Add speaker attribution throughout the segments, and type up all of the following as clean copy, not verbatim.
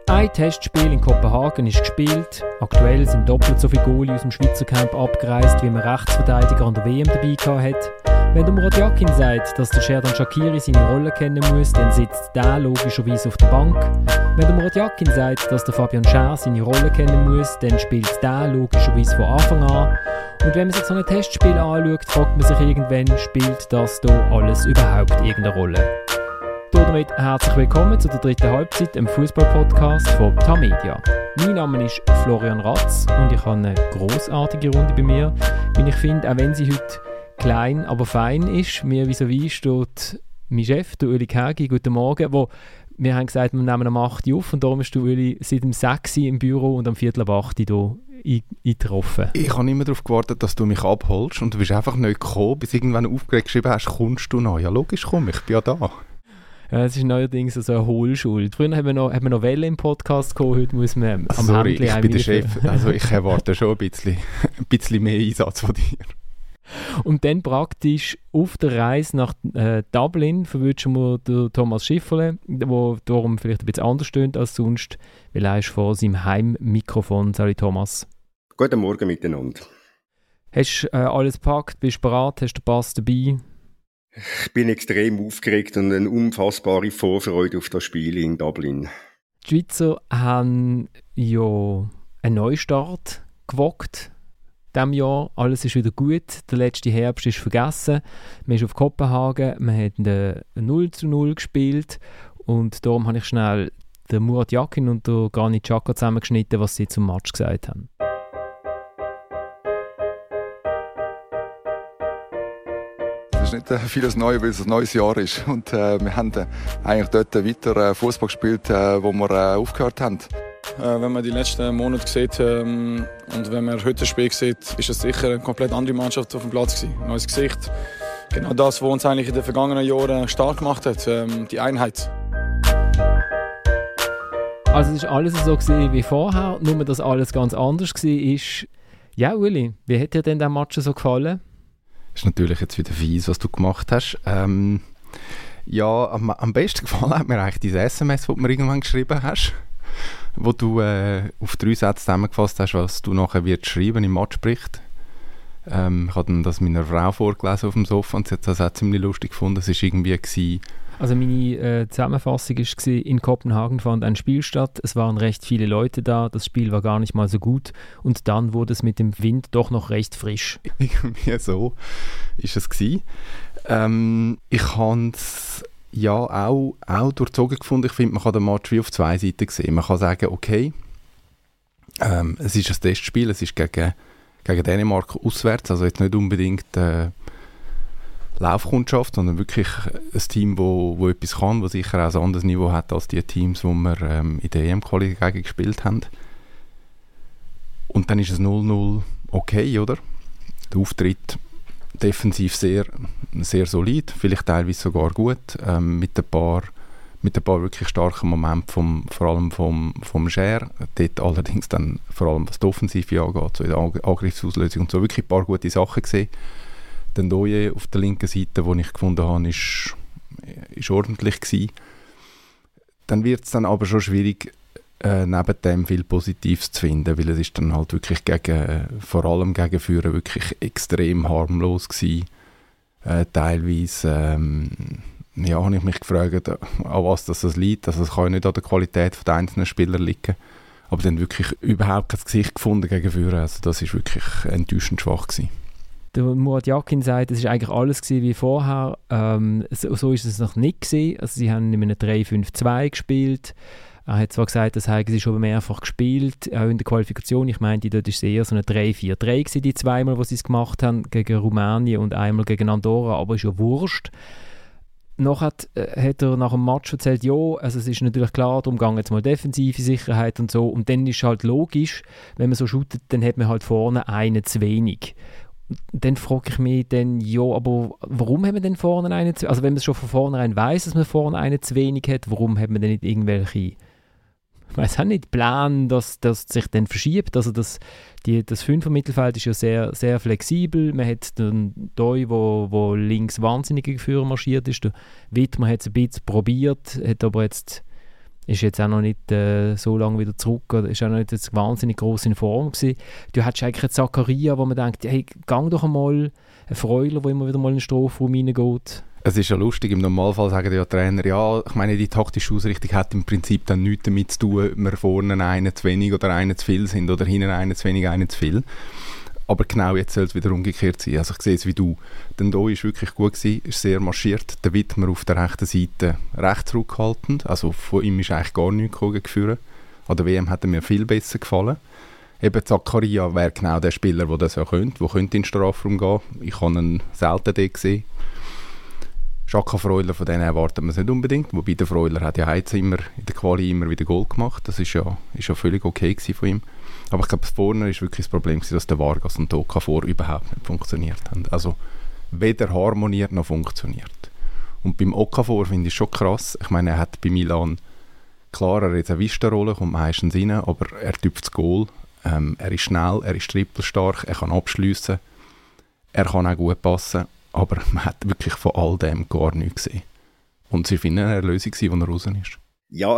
Speaker 1: Ein Testspiel in Kopenhagen ist gespielt. Aktuell sind doppelt so viele Goalie aus dem Schweizer Camp abgereist, wie man Rechtsverteidiger an der WM dabei hat. Wenn der Murat Yakin sagt, dass der Xherdan Shaqiri seine Rolle kennen muss, dann sitzt der logischerweise auf der Bank. Wenn der Murat Yakin sagt, dass der Fabian Schär seine Rolle kennen muss, dann spielt der logischerweise von Anfang an. Und wenn man sich so ein Testspiel anschaut, fragt man sich irgendwann, spielt das hier alles überhaupt irgendeine Rolle? Damit herzlich willkommen zu der dritten Halbzeit im Fußball-Podcast von Tamedia. Mein Name ist Florian Ratz und ich habe eine grossartige Runde bei mir, wie ich finde, auch wenn sie heute klein, aber fein ist. Mir vis-à-vis steht mein Chef, der Uli Kergi. Guten Morgen. Wir haben gesagt, wir nehmen am 8 Uhr auf und darum ist der Uli seit dem 6 Uhr im Büro und am 7:45 Uhr hier eingetroffen.
Speaker 2: Ich habe immer darauf gewartet, dass du mich abholst und du bist einfach nicht gekommen, bis irgendwann aufgeregt geschrieben hast, kommst du noch? Ja logisch, komm, ich bin ja da.
Speaker 1: Ja, es ist neuerdings so eine Hohlschuld. Früher haben wir noch Welle im Podcast gehabt, heute muss man am
Speaker 2: Sorry,
Speaker 1: Händchen
Speaker 2: ich bin der Chef, also ich erwarte schon ein bisschen mehr Einsatz von dir.
Speaker 1: Und dann praktisch auf der Reise nach Dublin verwünschen wir den Thomas Schifferle, der darum vielleicht ein bisschen anders stöhnt als sonst, weil er ist vor seinem Heimmikrofon. Salut Thomas.
Speaker 3: Guten Morgen miteinander.
Speaker 1: Hast du alles gepackt, bist du bereit, hast du den Pass dabei?
Speaker 3: Ich bin extrem aufgeregt und eine unfassbare Vorfreude auf das Spiel in Dublin.
Speaker 1: Die Schweizer haben ja einen Neustart gewagt diesem Jahr. Alles ist wieder gut. Der letzte Herbst ist vergessen. Man ist auf Kopenhagen, man hat 0:0 gespielt und darum habe ich schnell den Murat Yakin und den Granit Xhaka zusammengeschnitten, was sie zum Match gesagt haben.
Speaker 4: Es ist nicht vieles Neues, weil es ein neues Jahr ist. Und wir haben eigentlich dort weiter Fußball gespielt, wo wir aufgehört haben.
Speaker 5: Wenn man die letzten Monate sieht und wenn man heute das Spiel sieht, ist es sicher eine komplett andere Mannschaft auf dem Platz gewesen. Ein neues Gesicht. Genau das, was uns eigentlich in den vergangenen Jahren stark gemacht hat, die Einheit.
Speaker 1: Also es war alles so wie vorher, nur dass alles ganz anders war. Ja, Uli, wie hat dir denn der Match so gefallen?
Speaker 2: Ist natürlich jetzt wieder fies, was du gemacht hast. Ja, am besten gefallen hat mir eigentlich diese SMS, die du mir irgendwann geschrieben hast, wo du auf 3 Sätze zusammengefasst hast, was du nachher wirst schreiben im Matchbericht. Ich habe dann das meiner Frau vorgelesen auf dem Sofa und sie hat das auch ziemlich lustig gefunden. Es war irgendwie...
Speaker 1: Also meine Zusammenfassung war, in Kopenhagen fand ein Spiel statt, es waren recht viele Leute da, das Spiel war gar nicht mal so gut und dann wurde es mit dem Wind doch noch recht frisch.
Speaker 2: Irgendwie so ist es gewesen. Ich habe es ja auch durchzogen gefunden. Ich finde, man kann den Match wie auf 2 Seiten sehen. Man kann sagen, okay, es ist ein Testspiel, es ist gegen Dänemark auswärts, also jetzt nicht unbedingt Laufkundschaft, sondern wirklich ein Team, wo etwas kann, das sicher auch ein anderes Niveau hat als die Teams, die wir in der EM-Quali gegen gespielt haben. Und dann ist es 0:0 okay, oder? Der Auftritt defensiv sehr, sehr solid, vielleicht teilweise sogar gut, mit ein paar wirklich starken Momenten vor allem vom Schär. Dort allerdings dann vor allem, was die Offensive angeht, so in der Angriffsauslösung und so, wirklich ein paar gute Sachen gesehen. Der Ndoye auf der linken Seite, den ich gefunden habe, ist ordentlich gewesen. Dann wird es dann aber schon schwierig, neben dem viel Positives zu finden, weil es ist dann halt wirklich vor allem gegen Führer wirklich extrem harmlos gewesen. Teilweise habe ich mich gefragt, an was das liegt. Also es kann ja nicht an der Qualität der einzelnen Spieler liegen. Aber dann wirklich überhaupt kein Gesicht gefunden gegen Führer. Also das ist wirklich enttäuschend schwach gewesen.
Speaker 1: Der Murat Yakin sagt, es war eigentlich alles wie vorher. So ist es noch nicht gewesen. Also sie haben in einem 3-5-2 gespielt. Er hat zwar gesagt, das haben sie schon mehrfach gespielt, auch in der Qualifikation. Ich meinte, dort war es eher so eine 3-4-3 gewesen, die zweimal, wo sie es gemacht haben, gegen Rumänien und einmal gegen Andorra, aber ist ja wurscht. Nachher hat er nach dem Match erzählt, ja, also es ist natürlich klar, darum geht jetzt mal defensive Sicherheit und so. Und dann ist halt logisch, wenn man so shootet, dann hat man halt vorne einen zu wenig. Dann frage ich mich dann, ja, aber warum haben wir denn vorne einen zu wenig? Also wenn man es schon von vornherein weiss, dass man vorne einen zu wenig hat, warum hat man denn nicht irgendwelche, ich weiss auch nicht, Plan, dass sich dann verschiebt? Also das 5er-Mittelfeld ist ja sehr, sehr flexibel. Man hat den Doi, wo links wahnsinnig Führer marschiert ist. Der Wittmer hat es ein bisschen probiert, hat aber jetzt ist jetzt auch noch nicht so lange wieder zurück, oder ist auch noch nicht jetzt wahnsinnig gross in Form gewesen. Du hättest eigentlich einen Zakaria, wo man denkt, hey, gang doch einmal, ein Freuler, der immer wieder mal in den Strafraum reingeht.
Speaker 2: Es ist ja lustig, im Normalfall sagen ja Trainer, ja, ich meine, die taktische Ausrichtung hat im Prinzip dann nichts damit zu tun, ob wir vorne einen zu wenig oder einen zu viel sind oder hinten einen zu wenig, einen zu viel. Aber genau jetzt soll es wieder umgekehrt sein. Also ich sehe es wie du. Denn da war wirklich gut gewesen, ist sehr marschiert. Der Widmer auf der rechten Seite recht zurückhaltend. Also von ihm ist eigentlich gar nichts geführt. An der WM hat er mir viel besser gefallen. Eben Zakaria wäre genau der Spieler, der das ja könnte, der könnte in den Strafraum gehen. Ich habe ihn selten dort gesehen. Xhaka Freuler, von denen erwartet man es nicht unbedingt. Wobei der Freuler hat ja jetzt immer in der Quali immer wieder Goal gemacht. Das ist ja völlig okay gewesen von ihm. Aber ich glaube, vorne war wirklich das Problem, dass der Vargas und der Okafor überhaupt nicht funktioniert haben. Also weder harmoniert noch funktioniert. Und beim Okafor finde ich es schon krass. Ich meine, er hat bei Milan, klar, er hat eine Vista-Rolle, kommt meistens rein, aber er tüpft das Goal. Er ist schnell, er ist trippelstark, er kann abschliessen, er kann auch gut passen. Aber man hat wirklich von all dem gar nichts gesehen. Und sie finden eine Lösung, wo er raus ist.
Speaker 3: Ja,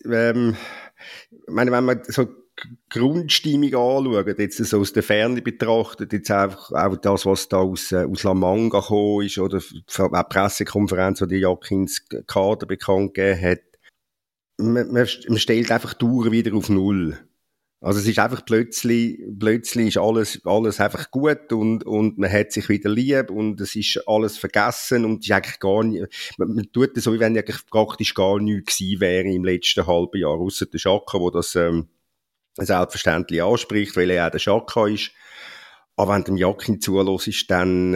Speaker 3: wenn man so Grundstimmung anschaut, jetzt so aus der Ferne betrachtet, jetzt einfach auch das, was da aus La Manga gekommen ist, oder auch die Pressekonferenz, die Jakins Kader bekannt gegeben hat, man stellt einfach die Uhr wieder auf Null. Also es ist einfach plötzlich ist alles einfach gut und man hat sich wieder lieb und es ist alles vergessen und es ist eigentlich gar nicht, man tut das so, wie wenn eigentlich praktisch gar nichts gewesen wäre im letzten halben Jahr, ausser der Xhaka, wo das selbstverständlich anspricht, weil er auch der Xhaka ist. Aber wenn du dem Jakin zuhörst, dann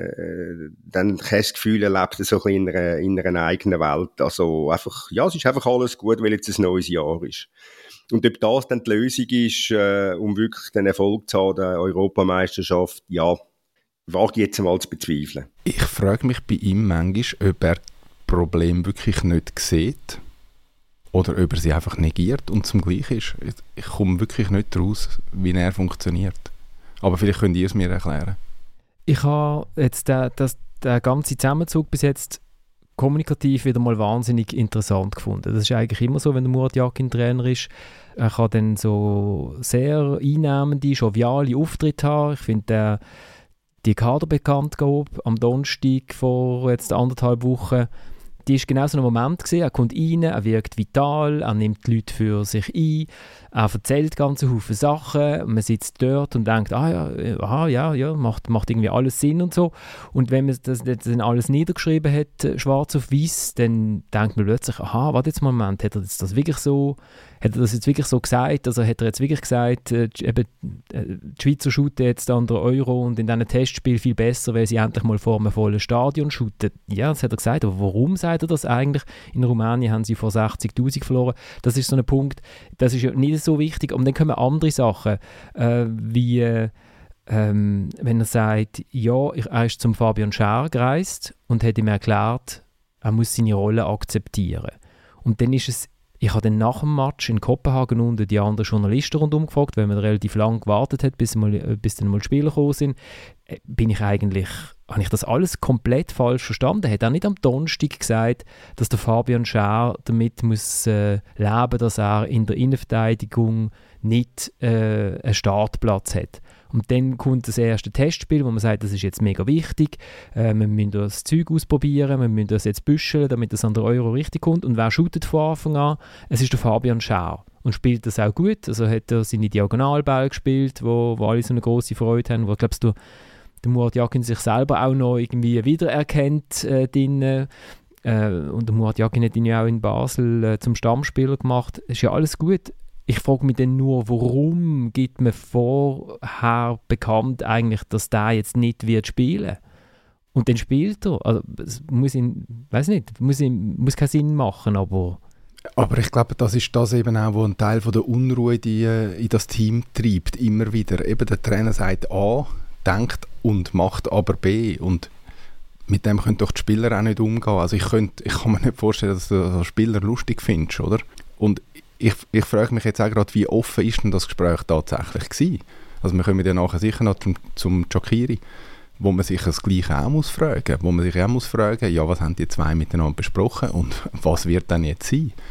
Speaker 3: hast du das Gefühl, er lebt so ein bisschen in einer eigenen Welt. Also einfach, ja, es ist einfach alles gut, weil jetzt ein neues Jahr ist. Und ob das dann die Lösung ist, um wirklich den Erfolg zu haben, der Europameisterschaft, ja, wage ich jetzt mal zu bezweifeln.
Speaker 2: Ich frage mich bei ihm manchmal, ob er das Problem wirklich nicht sieht oder ob er sie einfach negiert und zum Gleichen ist. Ich komme wirklich nicht raus, wie er funktioniert. Aber vielleicht könnt ihr es mir erklären. Ich
Speaker 1: habe jetzt den ganzen Zusammenzug bis jetzt kommunikativ wieder mal wahnsinnig interessant gefunden. Das ist eigentlich immer so, wenn der Murat Yakin Trainer ist. Er kann dann so sehr einnehmende, joviale Auftritte haben. Ich finde, die Kaderbekanntgabe am Donnerstag vor jetzt 1,5 Wochen, die war genau so ein Moment gewesen. Er kommt rein, er wirkt vital, er nimmt die Leute für sich ein, er erzählt ganz viele Sachen, man sitzt dort und denkt, ja, macht irgendwie alles Sinn und so. Und wenn man das dann alles niedergeschrieben hat, schwarz auf weiß, dann denkt man plötzlich, warte jetzt mal einen Moment, hat er das jetzt wirklich so gesagt? Also hat er jetzt wirklich gesagt, die Schweizer shooten jetzt an der Euro und in diesen Testspielen viel besser, weil sie endlich mal vor einem vollen Stadion shooten? Ja, das hat er gesagt, aber warum sagt er das eigentlich? In Rumänien haben sie vor 60'000 verloren. Das ist so ein Punkt, das ist ja nicht so wichtig. Und dann kommen andere Sachen, wie wenn er sagt, ja, er ist zum Fabian Schär gereist und hat ihm erklärt, er muss seine Rolle akzeptieren. Und dann ist es, ich habe dann nach dem Match in Kopenhagen unten die anderen Journalisten rundum gefragt, weil man relativ lange gewartet hat, bis dann mal Spieler gekommen sind, habe ich das alles komplett falsch verstanden. Er hat auch nicht am Donnerstag gesagt, dass der Fabian Schär damit muss leben, dass er in der Innenverteidigung nicht einen Startplatz hat. Und dann kommt das erste Testspiel, wo man sagt, das ist jetzt mega wichtig, wir müssen das Zeug ausprobieren, wir müssen das jetzt büscheln, damit das an der Euro richtig kommt. Und wer shootet von Anfang an? Es ist der Fabian Schär. Und spielt das auch gut. Also hat er seine Diagonalbälle gespielt, wo alle so eine grosse Freude haben, wo, glaubst du, der Murat Yakin sich selber auch noch irgendwie wiedererkennt und der Murat Yakin hat ihn ja auch in Basel zum Stammspieler gemacht. Ist ja alles gut. Ich frage mich dann nur, warum gibt man vorher bekannt eigentlich, dass der jetzt nicht wird spielen? Und dann spielt er. Also es muss keinen Sinn machen, aber
Speaker 2: ich glaube, das ist das eben auch, wo ein Teil von der Unruhe in das Team treibt, immer wieder. Eben der Trainer sagt A, denkt und macht aber B. Und mit dem können doch die Spieler auch nicht umgehen. Also ich kann mir nicht vorstellen, dass du als Spieler lustig findest, oder? Und ich frage mich jetzt auch gerade, wie offen ist denn das Gespräch tatsächlich gewesen? Also wir kommen ja nachher sicher noch zum Shaqiri, wo man sich das Gleiche auch muss fragen. Wo man sich auch muss fragen, ja, was haben die zwei miteinander besprochen und was wird dann jetzt sein?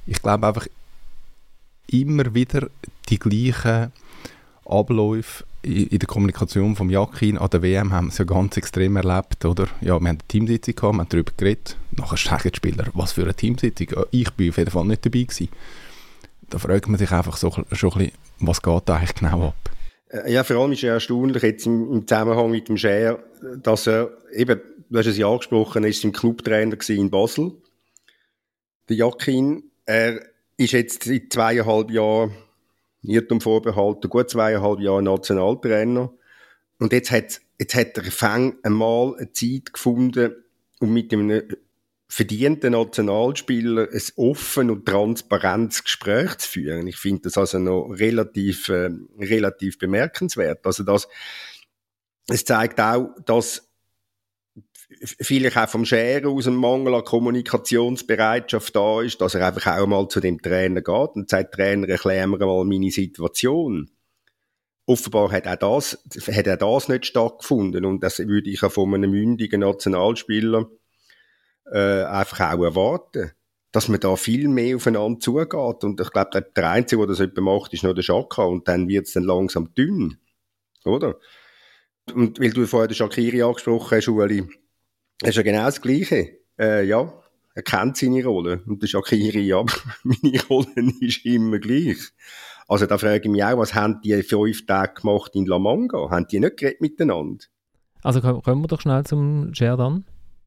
Speaker 2: Ich glaube einfach immer wieder die gleichen Abläufe in der Kommunikation vom Yakin an der WM haben wir es ja ganz extrem erlebt, oder? Ja, wir haben eine Teamsitzung gehabt, wir haben darüber geredet. Nachher sagen die Spieler, was für eine Teamsitzung? Ich bin auf jeden Fall nicht dabei gewesen. Da fragt man sich einfach so schon ein bisschen, was geht da eigentlich genau ab?
Speaker 3: Ja, vor allem ist es erstaunlich jetzt im Zusammenhang mit dem Scher, dass er eben, du hast es ja angesprochen, er war im Clubtrainer in Basel. Der Yakin, er ist jetzt seit 2,5 Jahren, Irrtum vorbehalten, gut 2,5 Jahre Nationaltrainer. Und jetzt hat er einmal eine Zeit gefunden, um mit einem verdienten Nationalspieler ein offen und transparentes Gespräch zu führen. Ich finde das also noch relativ bemerkenswert. Also es zeigt auch, dass vielleicht auch vom Scheren aus ein Mangel an Kommunikationsbereitschaft da ist, dass er einfach auch mal zu dem Trainer geht und sagt, Trainer, erklär mir mal meine Situation. Offenbar hat auch das nicht stattgefunden und das würde ich auch von einem mündigen Nationalspieler einfach auch erwarten, dass man da viel mehr aufeinander zugeht. Und ich glaube, der Einzige, der das etwa macht, ist noch der Xhaka und dann wird es dann langsam dünn, oder? Und weil du vorher den Shaqiri angesprochen hast, Ueli, das ist ja genau das Gleiche. Ja, er kennt seine Rolle. Und der Shaqiri, ja, meine Rolle ist immer gleich. Also da frage ich mich auch, was haben die 5 Tage gemacht in La Manga? Haben die nicht geredet miteinander?
Speaker 1: Also kommen wir doch schnell zum Sherdan.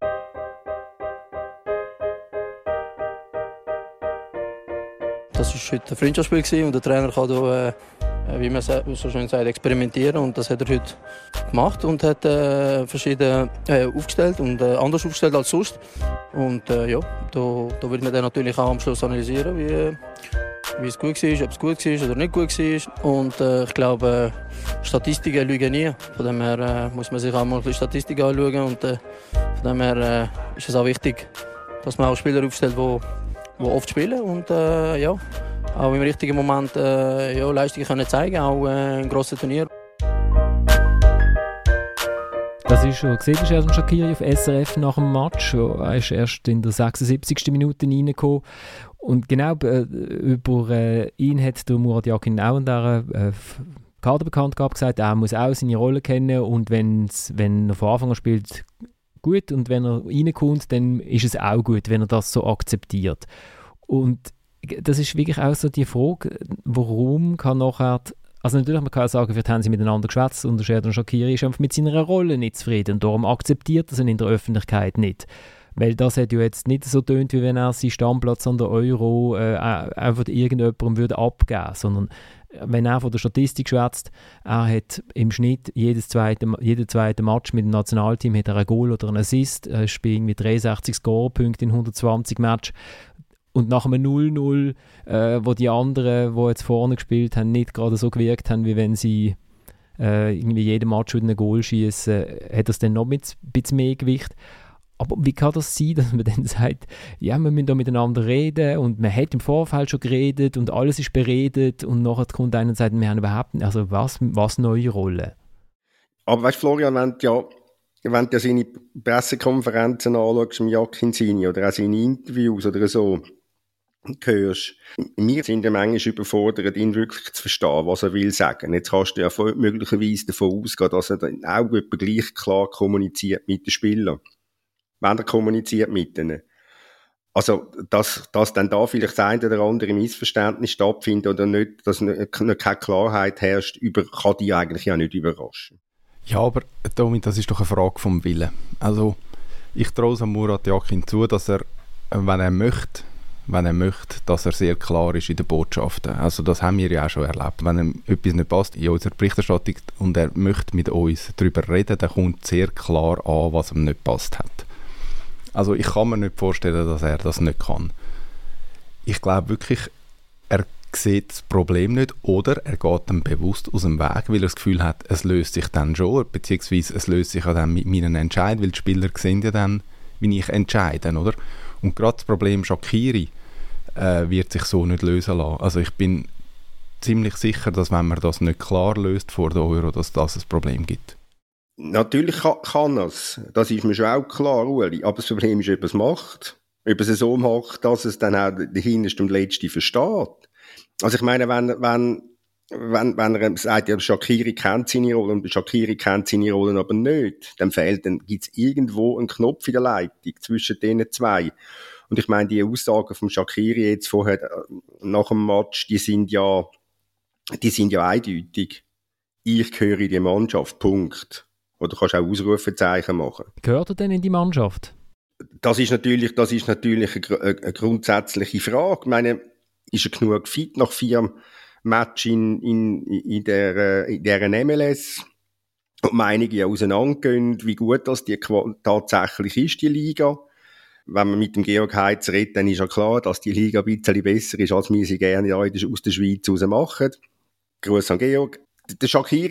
Speaker 6: Das war heute ein Freundschaftsspiel und der Trainer kann da, wie man so schön sagt, experimentieren. Und das hat er heute gemacht und hat verschiedene aufgestellt und anders aufgestellt als sonst. Und ja, da wird man dann natürlich auch am Schluss analysieren, wie es gut war, ob es gut war oder nicht gut war. Und ich glaube, Statistiken lügen nie. Von dem her muss man sich auch mal ein bisschen Statistiken anschauen. Und von dem her ist es auch wichtig, dass man auch Spieler aufstellt, die oft spielen und ja, auch im richtigen Moment ja, Leistungen können zeigen, auch in grossen Turnieren.
Speaker 1: Das ist schon gesehen, Xherdan Shaqiri auf SRF nach dem Match. Er ist erst in der 76. Minute reingekommen. Und genau über ihn hat der Murat Yakin auch in dieser Kaderbekanntgabe gesagt, er muss auch seine Rolle kennen und wenn er von Anfang an spielt, gut, und wenn er reinkommt, dann ist es auch gut, wenn er das so akzeptiert. Und das ist wirklich auch so die Frage, warum kann nachher, also natürlich man kann sagen, vielleicht haben sie miteinander geschwätzt und der Xherdan Shaqiri ist einfach mit seiner Rolle nicht zufrieden und darum akzeptiert er ihn in der Öffentlichkeit nicht. Weil das hat ja jetzt nicht so tönt, wie wenn er seinen Stammplatz an der Euro einfach irgendjemandem würde abgeben, sondern wenn er von der Statistik schwätzt, er hat im Schnitt jeden zweiten Match mit dem Nationalteam hat er ein Goal oder einen Assist, er spielt mit 63 Scorepunkten in 120 Matches und nach einem 0-0, wo die anderen, die jetzt vorne gespielt haben, nicht gerade so gewirkt haben, wie wenn sie irgendwie jeden Match mit einem Goal schießen, hat das dann noch ein bisschen mehr Gewicht. Aber wie kann das sein, dass man dann sagt, ja, wir müssen da miteinander reden und man hat im Vorfeld schon geredet und alles ist beredet und nachher kommt einer und sagt, wir haben überhaupt nicht, also was neue Rolle? Aber
Speaker 3: weißt du, Florian, wenn du seine Pressekonferenzen anschaust, im Yakin seine oder auch seine Interviews oder so hörst, wir sind ja manchmal überfordert, ihn wirklich zu verstehen, was er will sagen. Jetzt kannst du ja möglicherweise davon ausgehen, dass er dann auch etwa gleich klar kommuniziert mit den Spielern. Wenn er kommuniziert mit ihnen. Also, dass dann da vielleicht das eine oder andere Missverständnis stattfindet oder nicht, dass nicht keine Klarheit herrscht, kann die eigentlich ja nicht überraschen.
Speaker 2: Ja, aber Tommy, das ist doch eine Frage vom Willen. Also, ich traue es Murat Yakin zu, dass er, wenn er möchte, dass er sehr klar ist in den Botschaften. Also das haben wir ja auch schon erlebt. Wenn ihm etwas nicht passt in unserer Berichterstattung und er möchte mit uns darüber reden, dann kommt sehr klar an, was ihm nicht passt hat. Also ich kann mir nicht vorstellen, dass er das nicht kann. Ich glaube wirklich, er sieht das Problem nicht oder er geht dann bewusst aus dem Weg, weil er das Gefühl hat, es löst sich dann schon, beziehungsweise es löst sich ja dann mit meinen Entscheidungen, weil die Spieler sehen ja dann, wie ich entscheide, oder? Und gerade das Problem Shaqiri wird sich so nicht lösen lassen. Also ich bin ziemlich sicher, dass wenn man das nicht klar löst vor der Euro, dass das ein Problem gibt.
Speaker 3: Natürlich kann er es. Das ist mir schon auch klar, Ueli. Aber das Problem ist, ob er es macht. ob es so macht, dass es dann auch der Hinterste und Letzte versteht. Also ich meine, wenn er sagt, ja, Shaqiri kennt seine Rolle und Shaqiri kennt seine Rollen aber nicht, dann gibt es irgendwo einen Knopf in der Leitung zwischen diesen zwei. Und ich meine, die Aussagen von Shaqiri jetzt vorher nach dem Match, die sind ja eindeutig. Ich gehöre in die Mannschaft, Punkt. Oder kannst auch Ausrufezeichen machen.
Speaker 1: Gehört er denn in die Mannschaft?
Speaker 3: Das ist natürlich eine grundsätzliche Frage. Ich meine, ist er genug fit nach 4 Matches in der MLS? Und einige auseinandergehen, wie gut das die tatsächlich ist, die Liga. Wenn man mit dem Georg Heitz redet, dann ist ja klar, dass die Liga ein bisschen besser ist, als wir sie gerne aus der Schweiz raus machen. Gruß an Georg. Das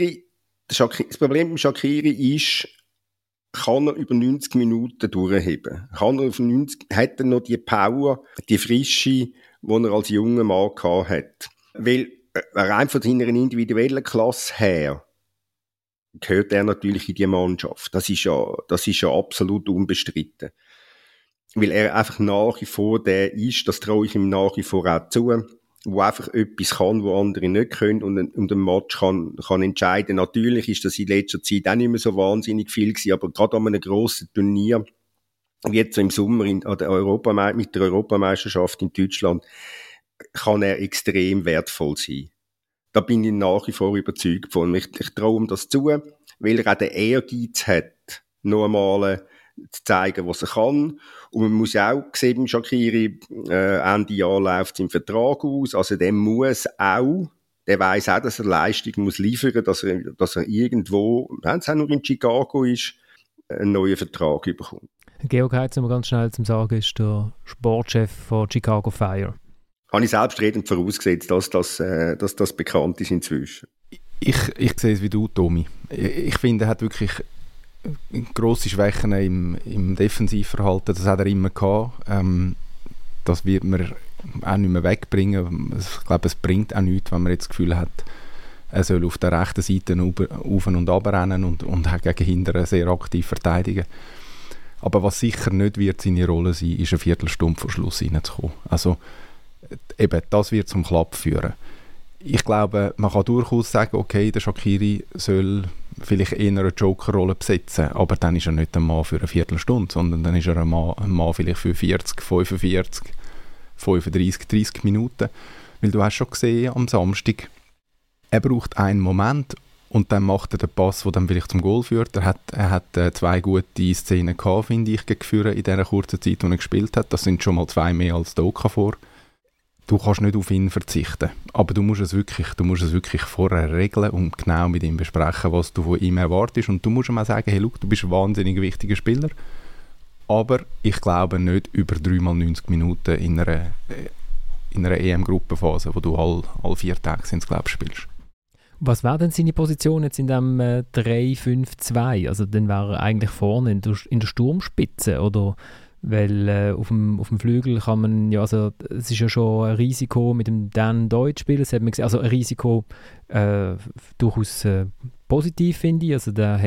Speaker 3: Problem mit Shaqiri ist, kann er über 90 Minuten durchheben? Hat er noch die Power, die Frische, die er als junger Mann hat? Weil rein von seiner individuellen Klasse her gehört er natürlich in die Mannschaft. Das ist ja absolut unbestritten. Weil er einfach nach wie vor der ist, das traue ich ihm nach wie vor auch zu, wo einfach etwas kann, wo andere nicht können und ein Match kann entscheiden. Natürlich ist das in letzter Zeit auch nicht mehr so wahnsinnig viel gewesen, aber gerade an einem grossen Turnier, wie jetzt so im Sommer mit der Europameisterschaft in Deutschland, kann er extrem wertvoll sein. Da bin ich nach wie vor überzeugt von. Ich traue ihm das zu, weil er auch den Ehrgeiz hat, noch einmal zu zeigen, was er kann. Und man muss ja auch sehen, beim Shaqiri, Ende Jahr läuft sein Vertrag aus, also der weiss auch, dass er Leistung muss liefern, dass er irgendwo, wenn es auch nur in Chicago ist, einen neuen Vertrag bekommt.
Speaker 1: Georg Heitz, um ganz schnell zu sagen, ist der Sportchef von Chicago Fire.
Speaker 3: Habe ich selbstredend vorausgesetzt, dass das bekannt ist inzwischen.
Speaker 2: Ich sehe es wie du, Tommy. Ich finde, er hat wirklich grosse Schwächen im Defensivverhalten. Das hat er immer gehabt. Das wird man auch nicht mehr wegbringen. Ich glaube, es bringt auch nichts, wenn man jetzt das Gefühl hat, er soll auf der rechten Seite auf und runter rennen und gegen hinten sehr aktiv verteidigen. Aber was sicher nicht wird seine Rolle sein, ist eine Viertelstunde vor Schluss reinzukommen. Also eben, das wird zum Klapp führen. Ich glaube, man kann durchaus sagen, okay, der Shaqiri soll vielleicht eher eine Joker-Rolle besetzen, aber dann ist er nicht ein Mann für eine Viertelstunde, sondern dann ist er ein Mann vielleicht für 40, 45, 35, 30 Minuten. Weil du hast schon gesehen am Samstag, er braucht einen Moment und dann macht er den Pass, der dann vielleicht zum Goal führt. Er hat 2 gute Szenen gehabt, finde ich, gegen Führer in dieser kurzen Zeit, die er gespielt hat. Das sind schon mal 2 mehr als der Okafor. Du kannst nicht auf ihn verzichten, aber du musst es wirklich vorher regeln und genau mit ihm besprechen, was du von ihm erwartest. Und du musst ihm auch sagen, hey, look, du bist ein wahnsinnig wichtiger Spieler, aber ich glaube nicht über 3x90 Minuten in einer EM-Gruppenphase, wo du all 4 Tage spielst.
Speaker 1: Was wäre denn seine Position jetzt in dem 3-5-2? Also dann wäre er eigentlich vorne in der Sturmspitze, oder? Weil auf dem Flügel kann man, ja, also es ist ja schon ein Risiko mit dem Dan Deutsch spielen, das hat man gesehen, also ein Risiko durchaus positiv, finde ich, also der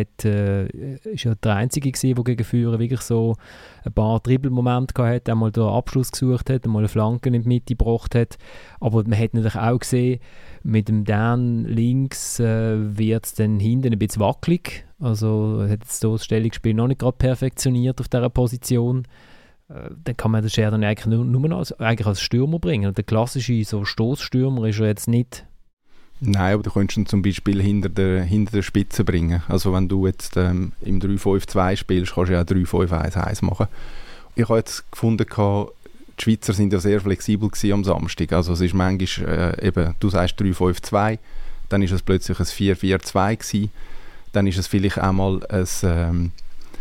Speaker 1: ist ja der Einzige gewesen, der gegen Führer wirklich so ein paar Dribbelmomente hatte, einmal den Abschluss gesucht hat, einmal eine Flanke in die Mitte gebracht hat, aber man hat natürlich auch gesehen, mit dem Dan links wird es dann hinten ein bisschen wackelig, also hat jetzt das Stellungsspiel noch nicht gerade perfektioniert auf dieser Position. Dann kann man den Sheridan eigentlich nur noch als Stürmer bringen. Und der klassische so Stoßstürmer ist er jetzt nicht.
Speaker 2: Nein, aber du könntest ihn zum Beispiel hinter der Spitze bringen. Also wenn du jetzt im 3-5-2 spielst, kannst du ja auch 3-5-1-1 machen. Ich habe jetzt gefunden, die Schweizer sind ja sehr flexibel am Samstag. Also es ist manchmal eben, du sagst 3-5-2, dann ist es plötzlich ein 4-4-2 gewesen. Dann ist es vielleicht auch mal ein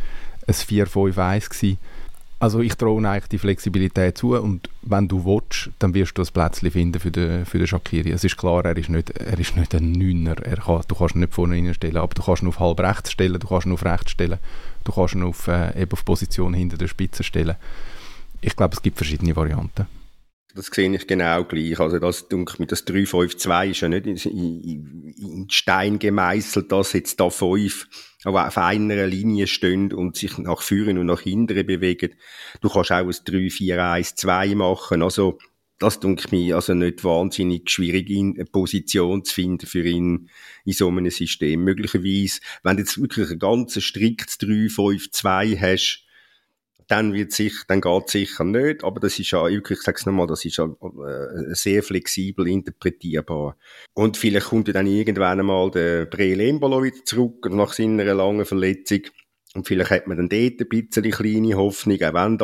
Speaker 2: 4-5-1 gewesen. Also ich traue eigentlich die Flexibilität zu und wenn du willst, dann wirst du ein Plätzchen finden für den Shaqiri. Es ist klar, er ist nicht ein Neuner. Du kannst ihn nicht vorne reinstellen, aber du kannst ihn auf halb rechts stellen, du kannst ihn auf rechts stellen, du kannst ihn auf Position hinter der Spitze stellen. Ich glaube, es gibt verschiedene Varianten.
Speaker 3: Das sehe ich genau gleich. Also das, denke ich, das 3-5-2 ist ja nicht in Stein gemeißelt, dass jetzt da 5 auf einer Linie stehen und sich nach vorne und nach hinten bewegen. Du kannst auch ein 3-4-1-2 machen. Also das denke ich mir also nicht wahnsinnig schwierig, eine Position zu finden für ihn in so einem System. Möglicherweise, wenn du jetzt wirklich ein ganz striktes 3-5-2 hast, dann geht sicher nicht, aber das ist ja wirklich, ich sag's nochmal, das ist ja sehr flexibel interpretierbar. Und vielleicht kommt ja dann irgendwann einmal der Breel Embolo wieder zurück nach seiner langen Verletzung und vielleicht hat man dann dort ein bisschen kleine Hoffnung, auch wenn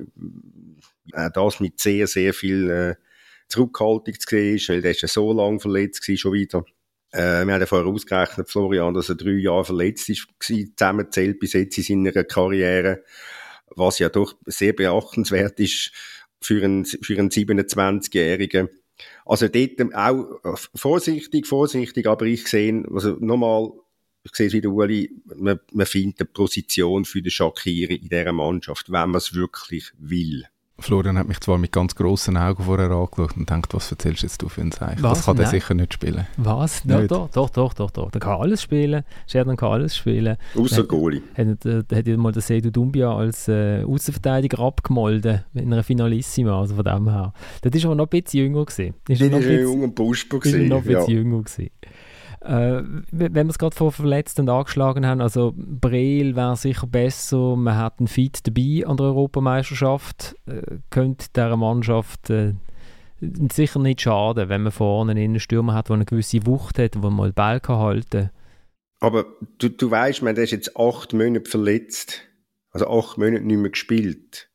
Speaker 3: da das mit sehr, sehr viel Zurückhaltung zu sehen ist, weil der ist ja so lange verletzt gewesen, schon wieder. Wir haben ja vorher ausgerechnet, Florian, dass er 3 Jahre verletzt ist, zusammenzählt bis jetzt in seiner Karriere, was ja doch sehr beachtenswert ist für einen 27-Jährigen. Also dort auch vorsichtig, aber ich sehe, also nochmal, ich sehe es wieder, Uli, man findet eine Position für den Shaqiri in dieser Mannschaft, wenn man es wirklich will.
Speaker 2: Florian hat mich zwar mit ganz grossen Augen vorher angeschaut und denkt, was erzählst jetzt du für ein Zeichen? Das kann der sicher nicht spielen.
Speaker 1: Was? Ja, doch. Der kann alles spielen. Sheridan kann alles spielen.
Speaker 3: Ausser Goalie.
Speaker 1: Hat ja mal der Seydou Doumbia als Außenverteidiger abgemolden in einer Finalissima, also von dem her. Das war aber noch ein bisschen jünger gewesen.
Speaker 3: Das war ein junger Busper gewesen.
Speaker 1: Noch ein bisschen jünger gewesen. Wenn wir es gerade vor Verletzten angeschlagen haben, also Breel wäre sicher besser, man hat einen Fit dabei an der Europameisterschaft, könnte dieser Mannschaft sicher nicht schaden, wenn man vorne einen Stürmer hat, der eine gewisse Wucht hat, der mal den Ball halten kann.
Speaker 3: Aber du weißt, der ist jetzt 8 Monate verletzt, also 8 Monate nicht mehr gespielt.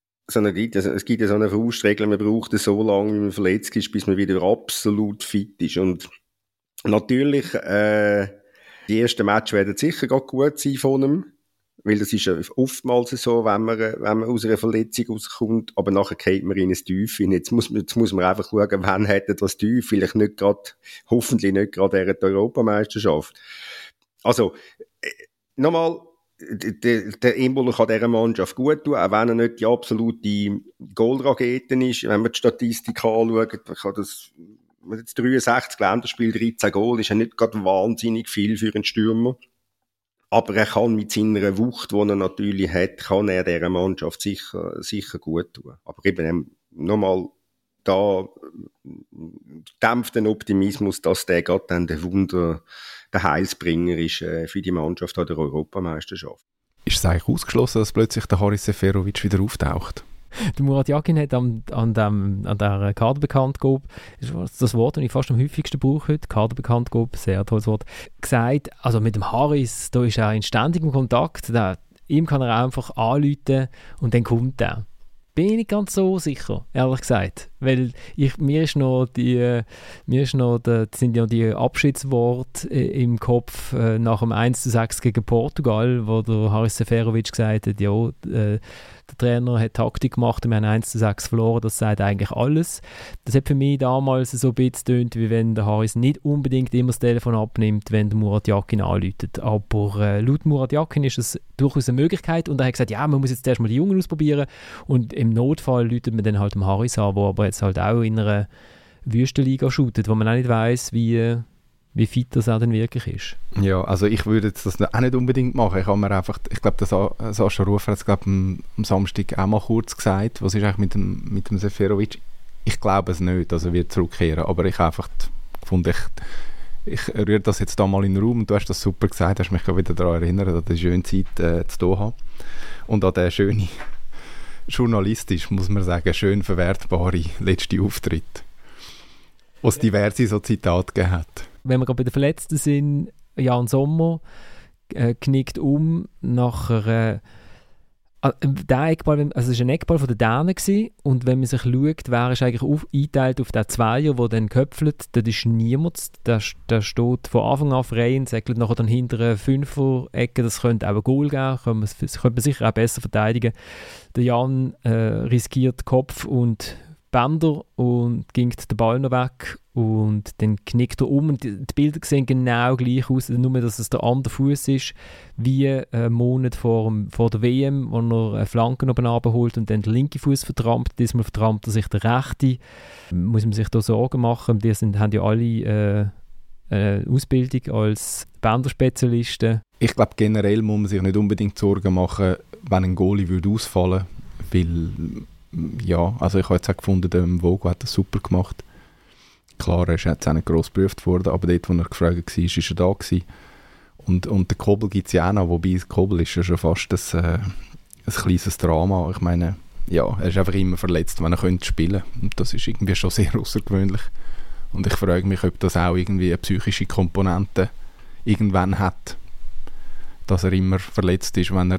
Speaker 3: Es gibt ja so eine Faustregel, man braucht so lange, wie man verletzt ist, bis man wieder absolut fit ist. Und natürlich, die ersten Matches werden sicher gerade gut sein von ihm, weil das ist ja oftmals so, wenn man aus einer Verletzung rauskommt, aber nachher geht man in ein Tief hin. Jetzt muss man einfach schauen, wann hat er das Tief, vielleicht nicht gerade, hoffentlich nicht gerade während der Europameisterschaft. Also, nochmal, der Embolo kann dieser Mannschaft gut tun, auch wenn er nicht die absolute Goalrakete ist. Wenn man die Statistik anschaut, kann das, jetzt 63 Länderspiele, 13 Goal, ist ja nicht gerade wahnsinnig viel für einen Stürmer. Aber er kann mit seiner Wucht, die er natürlich hat, kann er dieser Mannschaft sicher gut tun. Aber eben nochmal, da dämpft den Optimismus, dass der gerade dann der Heilsbringer ist für die Mannschaft an der Europameisterschaft.
Speaker 2: Ist es eigentlich ausgeschlossen, dass plötzlich der Haris Seferovic wieder auftaucht?
Speaker 1: Der Murat Yakin hat an der Kaderbekanntgabe, das Wort, das ich fast am häufigsten brauche heute, Kaderbekanntgabe, sehr tolles Wort, gesagt, also mit dem Haris, da ist er in ständigem Kontakt, ihm kann er einfach anrufen und dann kommt er. Bin ich nicht ganz so sicher, ehrlich gesagt. Weil mir sind ja die Abschiedsworte im Kopf nach dem 1:6 gegen Portugal, wo der Haris Seferovic gesagt hat, ja, der Trainer hat Taktik gemacht und wir haben 1:6 verloren, das sagt eigentlich alles. Das hat für mich damals so ein bisschen getönt, wie wenn der Haris nicht unbedingt immer das Telefon abnimmt, wenn der Murat Yakin anruft. Aber laut Murat Yakin ist es durchaus eine Möglichkeit und er hat gesagt, ja, man muss jetzt erstmal die Jungen ausprobieren und im Notfall ruft man dann halt dem Haris an, der aber jetzt halt auch in einer Wüstenliga shootet, wo man auch nicht weiss, wie fit das auch denn wirklich ist.
Speaker 2: Ja, also ich würde jetzt das auch nicht unbedingt machen. Ich glaube, der Sascha Rufer hat es am Samstag auch mal kurz gesagt, was ist eigentlich mit dem Seferovic? Ich glaube es nicht, dass er wird zurückkehren, aber ich habe einfach gefunden, ich rühre das jetzt da mal in den Raum und du hast das super gesagt, hast mich wieder daran erinnert, an die schöne Zeit zu Doha und an den schönen, journalistisch, muss man sagen, schön verwertbare letzte Auftritt, wo es diverse so Zitate gegeben hat.
Speaker 1: Wenn wir gerade bei den Verletzten sind, Jan Sommer knickt nach einer der Eckball, also es war ein Eckball von der Dänen und wenn man sich schaut, wer ist eigentlich eingeteilt auf den Zweier, der dann köpfelt, dort ist niemand, der steht von Anfang an frei und segelt nachher dann hinter einer Fünfer-Ecke, das könnte auch ein Goal geben, könnte man sicher auch besser verteidigen. Der Jan riskiert Kopf und Bänder und gingt den Ball noch weg und dann knickt er um und die Bilder sehen genau gleich aus, nur dass es der andere Fuß ist, wie einen Monat vor der WM, wo er eine Flanke oben runterholt und dann der linke Fuß vertrampt. Diesmal vertrampt er sich der rechte. Muss man sich da Sorgen machen? Die haben ja alle Ausbildung als Bänderspezialisten.
Speaker 2: Ich glaube, generell muss man sich nicht unbedingt Sorgen machen, wenn ein Goalie würde ausfallen würde, weil, ja, also ich habe jetzt auch gefunden, der Vogo hat das super gemacht. Klar, er ist jetzt auch nicht gross geprüft worden, aber dort, wo er gefragt war, ist er da gewesen. Und den Kobel gibt es ja auch noch, wobei Kobel ist ja schon fast ein kleines Drama. Ich meine, ja, er ist einfach immer verletzt, wenn er spielen könnte. Und das ist irgendwie schon sehr außergewöhnlich. Und ich frage mich, ob das auch irgendwie eine psychische Komponente irgendwann hat, dass er immer verletzt ist, wenn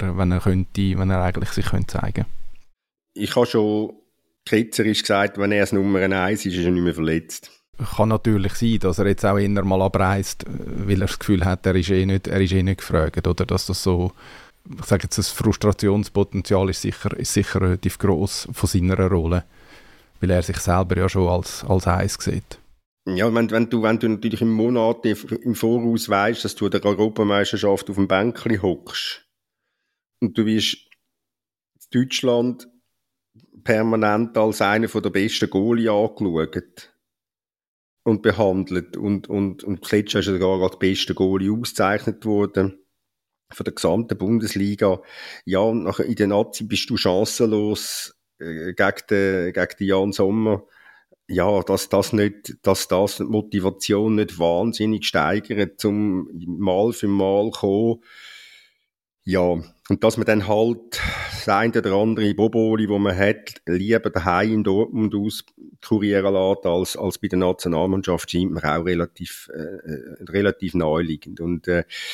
Speaker 2: er eigentlich sich zeigen könnte. Ich
Speaker 3: habe schon ketzerisch gesagt, wenn er das Nummer 1 ist er nicht mehr verletzt.
Speaker 2: Kann natürlich sein, dass er jetzt auch eher mal abreist, weil er das Gefühl hat, er ist nicht gefragt. Oder dass das so, ich sage jetzt, das Frustrationspotenzial ist sicher relativ gross von seiner Rolle, weil er sich selber ja schon als Eis sieht.
Speaker 3: Ja, wenn du natürlich im Monat im Voraus weißt, dass du an der Europameisterschaft auf dem Bänkchen hockst und du wirst in Deutschland permanent als einer der besten Goalie angeschaut und behandelt und zuletzt ist er sogar als bester Goalie ausgezeichnet worden von der gesamten Bundesliga. Ja, und nachher in der Nazi bist du chancenlos gegen den Jan Sommer. Ja, dass das die Motivation nicht wahnsinnig steigert, zum Mal für Mal kommen. Ja, und dass man dann halt das eine oder andere Boboli, das man hat, lieber daheim in Dortmund auskurieren lässt, als bei der Nationalmannschaft, scheint mir auch relativ naheliegend. Und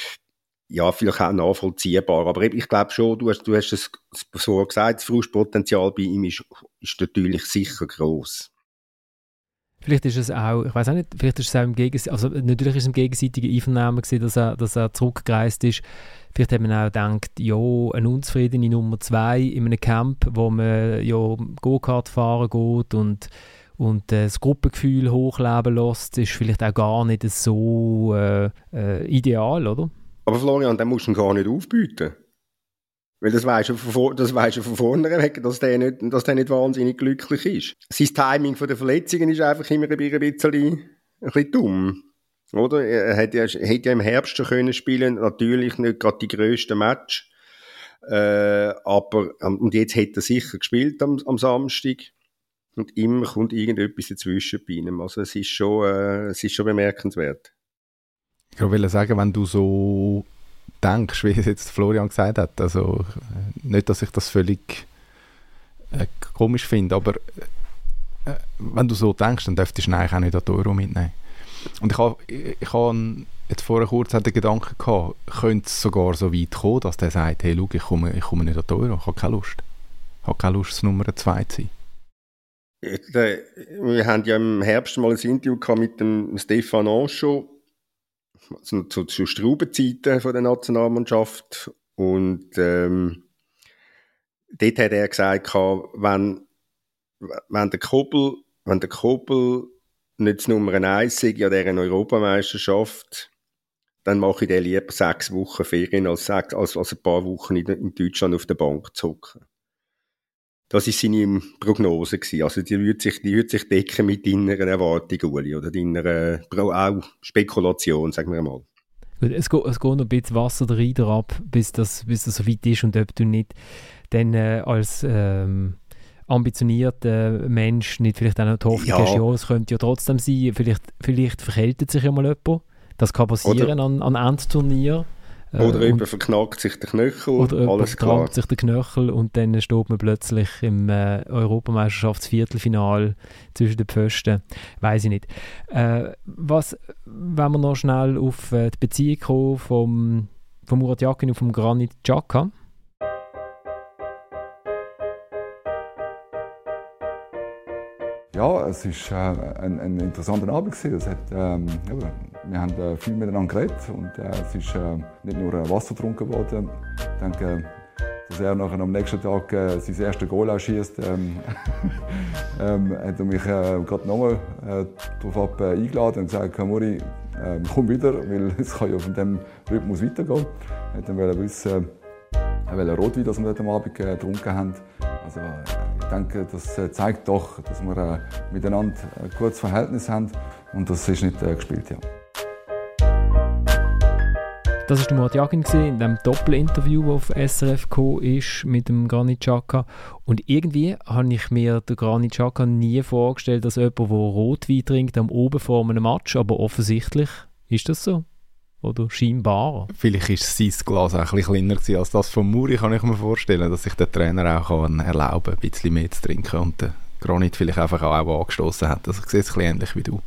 Speaker 3: ja, vielleicht auch nachvollziehbar. Aber ich glaube schon, du hast es so gesagt, das Frustpotenzial bei ihm ist natürlich sicher gross.
Speaker 1: Vielleicht ist es auch, ich weiß auch nicht, vielleicht ist es auch also natürlich ist es im gegenseitigen Einvernehmen gewesen, dass er zurückgereist ist. Vielleicht hat man auch gedacht, ja, eine unzufriedene Nummer 2 in einem Camp, wo man ja Go-Kart fahren geht und das Gruppengefühl hochleben lässt, ist vielleicht auch gar nicht so ideal, oder? Aber
Speaker 3: Florian, den musst du gar nicht aufbieten. Weil das weisst du von vornherein, dass der nicht wahnsinnig glücklich ist. Sein Timing von der Verletzungen ist einfach immer ein bisschen dumm. Oder? Er hätte ja im Herbst schon können spielen, natürlich nicht gerade die grössten Match. Aber und jetzt hat er sicher gespielt am Samstag. Und immer kommt irgendetwas dazwischen bei ihm. Also es ist schon bemerkenswert.
Speaker 2: Ich wollte sagen, wenn du so denkst, wie es jetzt Florian gesagt hat, also nicht, dass ich das völlig komisch finde, aber wenn du so denkst, dann dürftest du eigentlich auch nicht an die Euro mitnehmen. Und ich habe jetzt vorher kurz den Gedanken gehabt, könnte es sogar so weit kommen, dass der sagt, hey, schau, ich komme nicht an die Euro, ich habe keine Lust. Ich habe keine Lust, das Nummer 2 zu sein.
Speaker 3: Wir haben ja im Herbst mal ein Interview gehabt mit dem Stefan Anschot, also zu Straubenzeiten von der Nationalmannschaft. Und dort hat er gesagt, wenn der Kobel nicht das Nummer 1 sei an dieser Europameisterschaft, dann mache ich den lieber 6 Wochen Ferien als ein paar Wochen in Deutschland auf der Bank zu hocken. Das war seine Prognose gewesen. Also die würde sich decken mit deiner Erwartung, Uli, oder deiner auch Spekulation, sagen wir mal.
Speaker 1: Gut, es geht noch ein bisschen Wasser rein ab, bis das so weit ist und ob du nicht dann als ambitionierter Mensch nicht vielleicht auch noch die Hoffnung hast, ja, es könnte ja trotzdem sein, vielleicht verkältet sich ja mal jemand. Das kann passieren an Endturnier.
Speaker 3: Oder jemand verknackt sich den Knöchel,
Speaker 1: oder
Speaker 3: alles klar.
Speaker 1: Oder sich den Knöchel und dann steht man plötzlich im Europameisterschaftsviertelfinale zwischen den Pfosten. Weiss ich nicht. Wenn wir noch schnell auf die Beziehung kommen vom Murat Yakin und vom Granit Xhaka.
Speaker 4: Ja, es war ein interessanter Abend. Wir haben viel miteinander geredet und es ist nicht nur Wasser getrunken worden. Ich denke, dass er nachher am nächsten Tag sein erstes Goal ausschießt, hat er mich gerade nochmal darauf eingeladen und gesagt, Muri, komm wieder, weil es kann ja von diesem Rhythmus weitergehen. Er wollte dann wissen, welcher Rotwein das wir heute Abend getrunken haben. Also, ich denke, das zeigt doch, dass wir miteinander ein gutes Verhältnis haben und das ist nicht gespielt. Ja.
Speaker 1: Das war der Murat Yakin in dem Doppelinterview, das auf SRF gekommen ist mit dem Granit Xhaka. Und irgendwie habe ich mir den Granit Xhaka nie vorgestellt als jemand, der Rotwein trinkt am Oben vor einem Match, aber offensichtlich ist das so. Oder scheinbar.
Speaker 2: Vielleicht war sein Glas auch ein bisschen kleiner gewesen als das von Muri, kann ich mir vorstellen, dass sich der Trainer auch erlauben kann, ein bisschen mehr zu trinken und der Granit vielleicht einfach auch angestoßen hat. Also ich sehe es ein bisschen ähnlich wie du.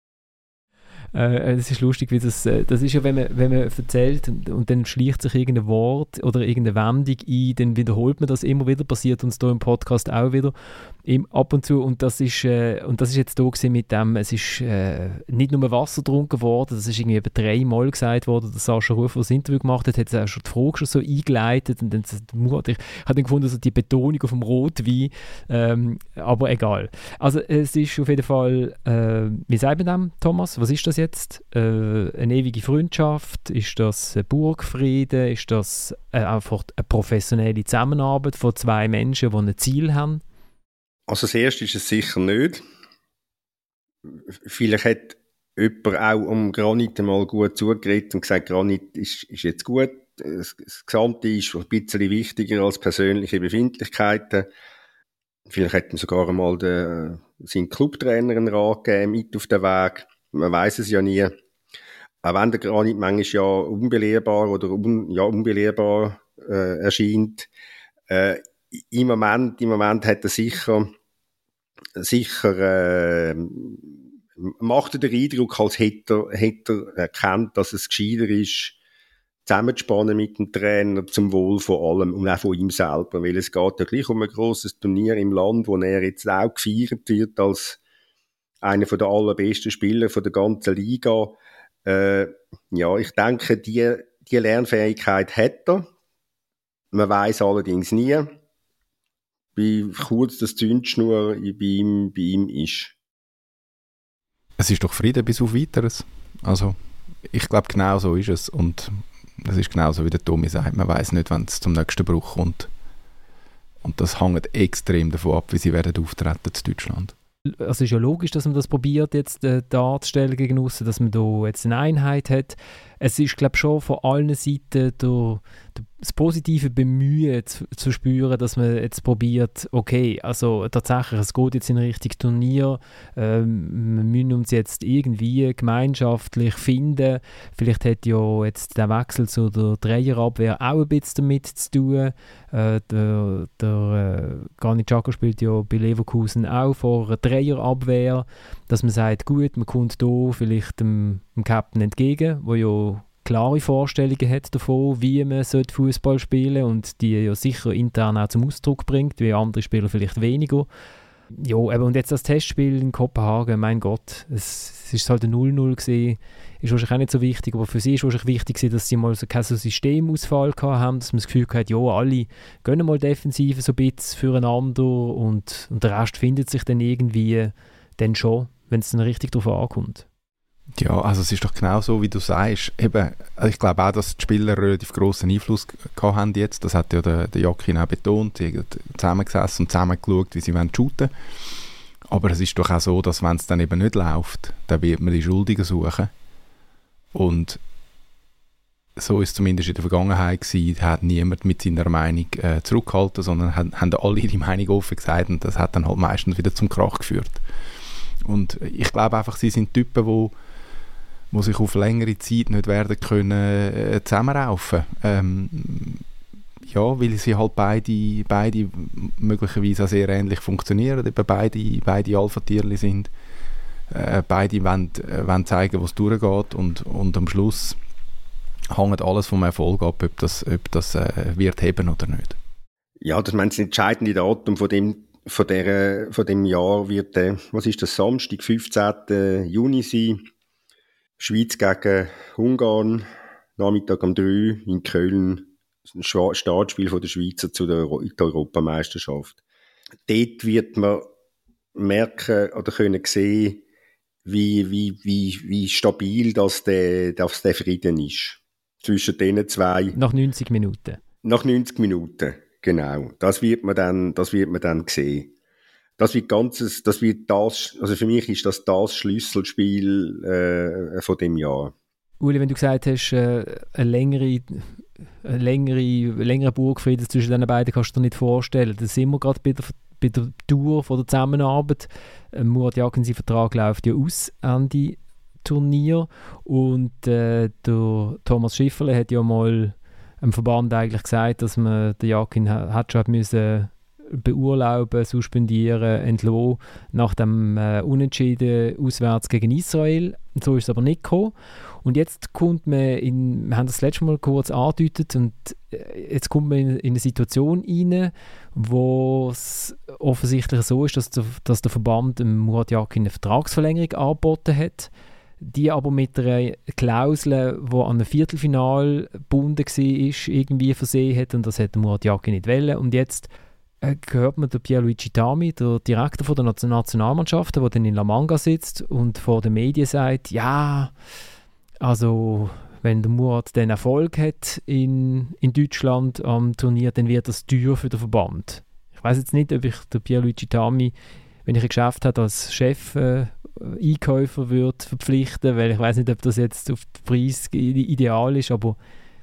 Speaker 1: Es ist lustig, wie das ist ja, wenn man erzählt und dann schleicht sich irgendein Wort oder irgendeine Wendung ein, dann wiederholt man das immer wieder, passiert uns hier im Podcast auch wieder ab und zu und das ist jetzt da gewesen mit dem, es ist nicht nur Wasser getrunken worden, das ist irgendwie etwa 3-mal gesagt worden, dass Sascha Rufer das Interview gemacht hat es auch schon die Frage schon so eingeleitet und dann ich habe dann gefunden, also die Betonung auf dem Rotwein, aber egal. Also es ist auf jeden Fall, wie sagt man dem, Thomas, was ist das jetzt? Eine ewige Freundschaft? Ist das ein Burgfrieden? Ist das einfach eine professionelle Zusammenarbeit von zwei Menschen, die ein Ziel haben?
Speaker 3: Also das Erste ist es sicher nicht. Vielleicht hat jemand auch um Granit mal gut zugeredet und gesagt, Granit ist jetzt gut. Das Gesamte ist ein bisschen wichtiger als persönliche Befindlichkeiten. Vielleicht hat ihm sogar einmal seinen Clubtrainer einen Rat gegeben, mit auf den Weg. Man weiß es ja nie. Auch wenn der Granit manchmal ja unbelehrbar oder unbelehrbar erscheint, im Moment hat er sicher macht er den Eindruck, als hätte er erkannt, dass es gescheiter ist, zusammenzuspannen mit dem Trainer zum Wohl von allem und auch von ihm selber, weil es geht ja gleich um ein grosses Turnier im Land, wo er jetzt auch gefeiert wird als einer der allerbesten Spieler von der ganzen Liga. Ja, ich denke, die Lernfähigkeit hat er. Man weiss allerdings nie, wie kurz das Zündschnur bei ihm ist.
Speaker 2: Es ist doch Frieden bis auf Weiteres. Also, ich glaube, genau so ist es. Und es ist genauso, wie der Tommy sagt, man weiss nicht, wann es zum nächsten Bruch kommt. Und das hängt extrem davon ab, wie sie werden auftreten in Deutschland.
Speaker 1: Also es ist ja logisch, dass man das probiert, jetzt darzustellen gegen aussen, dass man da jetzt eine Einheit hat. Es ist, glaube ich, schon von allen Seiten das positive Bemühen zu spüren, dass man jetzt probiert, okay, also tatsächlich, es geht jetzt in Richtung Turnier, wir müssen uns jetzt irgendwie gemeinschaftlich finden. Vielleicht hat ja jetzt der Wechsel zu der Dreierabwehr auch ein bisschen damit zu tun. Der Granit Xhaka spielt ja bei Leverkusen auch vor einer Dreierabwehr, dass man sagt, gut, man kommt hier vielleicht dem Captain entgegen, der ja klare Vorstellungen hat davon, wie man Fußball spielen sollte und die ja sicher intern auch zum Ausdruck bringt, wie andere Spieler vielleicht weniger. Ja, und jetzt das Testspiel in Kopenhagen, mein Gott, es ist halt ein 0-0 gewesen, ist wahrscheinlich auch nicht so wichtig, aber für sie ist wahrscheinlich wichtig gewesen, dass sie mal so keinen Systemausfall haben, dass man das Gefühl hat, ja, alle gehen mal defensiv so ein bisschen füreinander und der Rest findet sich dann irgendwie dann schon, wenn es dann richtig darauf ankommt.
Speaker 2: Ja, also es ist doch genau so, wie du sagst. Eben, ich glaube auch, dass die Spieler relativ grossen Einfluss gehabt haben jetzt. Das hat ja der Yakin auch betont. Sie haben zusammengesessen und zusammen geschaut, wie sie shooten wollen. Aber es ist doch auch so, dass wenn es dann eben nicht läuft, dann wird man die Schuldigen suchen. Und so ist es zumindest in der Vergangenheit gewesen, hat niemand mit seiner Meinung zurückgehalten, sondern haben alle ihre Meinung offen gesagt und das hat dann halt meistens wieder zum Krach geführt. Und ich glaube einfach, sie sind Typen, wo sich auf längere Zeit nicht werden können zusammenraufen. Ja, weil sie halt beide möglicherweise auch sehr ähnlich funktionieren, eben beide Alpha-Tierli sind. Beide wollen zeigen, wo es durchgeht und am Schluss hängt alles vom Erfolg ab, ob das wird heben oder nicht.
Speaker 3: Ja, das entscheidende Datum von dem Jahr wird, was ist das, Samstag, 15. Juni sein. Schweiz gegen Ungarn, Nachmittag um 3 in Köln. Startspiel der Schweizer in der Europameisterschaft. Dort wird man merken oder können sehen, wie stabil das der Frieden ist. Zwischen diesen zwei.
Speaker 1: Nach 90 Minuten.
Speaker 3: Nach 90 Minuten, genau. Das wird man dann sehen. Also für mich ist das Schlüsselspiel von dem Jahr.
Speaker 1: Uli, wenn du gesagt hast, ein längerer Burgfrieden zwischen den beiden kannst du dir nicht vorstellen. Da sind wir gerade bei der Tour von der Zusammenarbeit. Murat Yakin, sein Vertrag läuft ja aus Ende Turnier und der Thomas Schifferle hat ja mal im Verband eigentlich gesagt, dass man den Yakin hat schon müssen beurlauben, suspendieren, entlassen nach dem Unentschieden auswärts gegen Israel. So ist es aber nicht gekommen. Und jetzt kommt man wir haben das letzte Mal kurz angedeutet, und jetzt kommt man in eine Situation rein, wo es offensichtlich so ist, dass der Verband dem Murat Yakin eine Vertragsverlängerung angeboten hat, die aber mit einer Klausel, die an einem Viertelfinal gebunden war, irgendwie versehen hat, und das hat der Murat Yakin nicht wollen. Und jetzt hört man den Pierluigi Tami, der Direktor von der Nationalmannschaft, der dann in La Manga sitzt und vor den Medien sagt, ja, also wenn der Murat den Erfolg hat in Deutschland am Turnier, dann wird das teuer für den Verband. Ich weiß jetzt nicht, ob ich den Pierluigi Tami, wenn ich ein Geschäft habe, als Chef Einkäufer würde verpflichten, weil ich weiß nicht, ob das jetzt auf den Preis ideal ist, aber